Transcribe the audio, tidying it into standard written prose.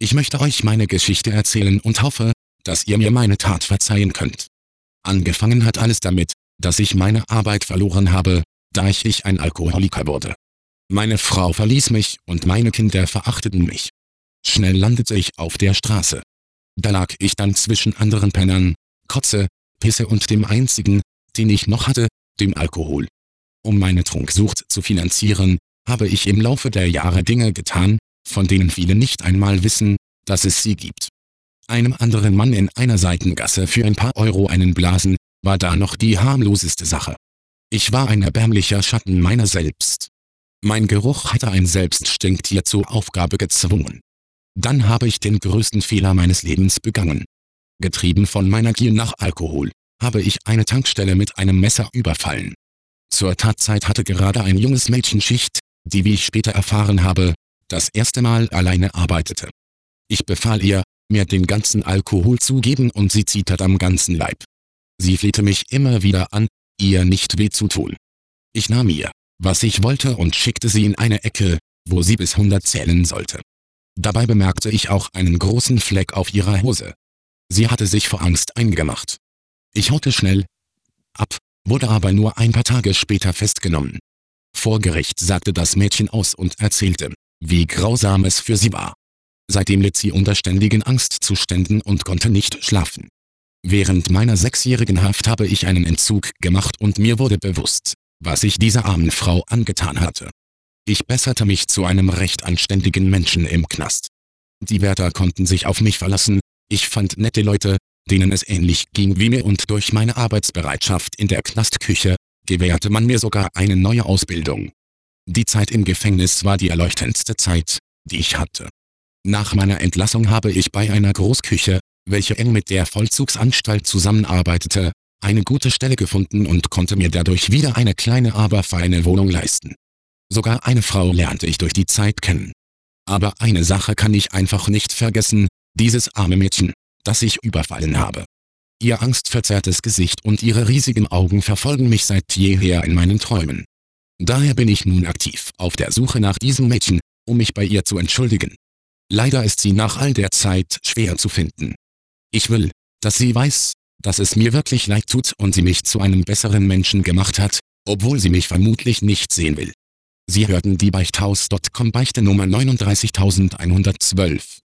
Ich möchte euch meine Geschichte erzählen und hoffe, dass ihr mir meine Tat verzeihen könnt. Angefangen hat alles damit, dass ich meine Arbeit verloren habe, da ich ein Alkoholiker wurde. Meine Frau verließ mich und meine Kinder verachteten mich. Schnell landete ich auf der Straße. Da lag ich dann zwischen anderen Pennern, Kotze, Pisse und dem einzigen, den ich noch hatte, dem Alkohol. Um meine Trunksucht zu finanzieren, habe ich im Laufe der Jahre Dinge getan, von denen viele nicht einmal wissen, dass es sie gibt. Einem anderen Mann in einer Seitengasse für ein paar Euro einen blasen, war da noch die harmloseste Sache. Ich war ein erbärmlicher Schatten meiner selbst. Mein Geruch hatte ein Selbststinktier zur Aufgabe gezwungen. Dann habe ich den größten Fehler meines Lebens begangen. Getrieben von meiner Gier nach Alkohol, habe ich eine Tankstelle mit einem Messer überfallen. Zur Tatzeit hatte gerade ein junges Mädchen Schicht, die, wie ich später erfahren habe, das erste Mal alleine arbeitete. Ich befahl ihr, mir den ganzen Alkohol zu geben und sie zittert am ganzen Leib. Sie flehte mich immer wieder an, ihr nicht weh zu tun. Ich nahm ihr, was ich wollte und schickte sie in eine Ecke, wo sie bis 100 zählen sollte. Dabei bemerkte ich auch einen großen Fleck auf ihrer Hose. Sie hatte sich vor Angst eingemacht. Ich haute schnell ab, wurde aber nur ein paar Tage später festgenommen. Vor Gericht sagte das Mädchen aus und erzählte, wie grausam es für sie war. Seitdem litt sie unter ständigen Angstzuständen und konnte nicht schlafen. Während meiner 6-jährigen Haft habe ich einen Entzug gemacht und mir wurde bewusst, was ich dieser armen Frau angetan hatte. Ich besserte mich zu einem recht anständigen Menschen im Knast. Die Wärter konnten sich auf mich verlassen, ich fand nette Leute, denen es ähnlich ging wie mir und durch meine Arbeitsbereitschaft in der Knastküche gewährte man mir sogar eine neue Ausbildung. Die Zeit im Gefängnis war die erleuchtendste Zeit, die ich hatte. Nach meiner Entlassung habe ich bei einer Großküche, welche eng mit der Vollzugsanstalt zusammenarbeitete, eine gute Stelle gefunden und konnte mir dadurch wieder eine kleine, aber feine Wohnung leisten. Sogar eine Frau lernte ich durch die Zeit kennen. Aber eine Sache kann ich einfach nicht vergessen, dieses arme Mädchen, das ich überfallen habe. Ihr angstverzerrtes Gesicht und ihre riesigen Augen verfolgen mich seit jeher in meinen Träumen. Daher bin ich nun aktiv auf der Suche nach diesem Mädchen, um mich bei ihr zu entschuldigen. Leider ist sie nach all der Zeit schwer zu finden. Ich will, dass sie weiß, dass es mir wirklich leid tut und sie mich zu einem besseren Menschen gemacht hat, obwohl sie mich vermutlich nicht sehen will. Sie hörten die Beichthaus.com Beichte Nummer 39112.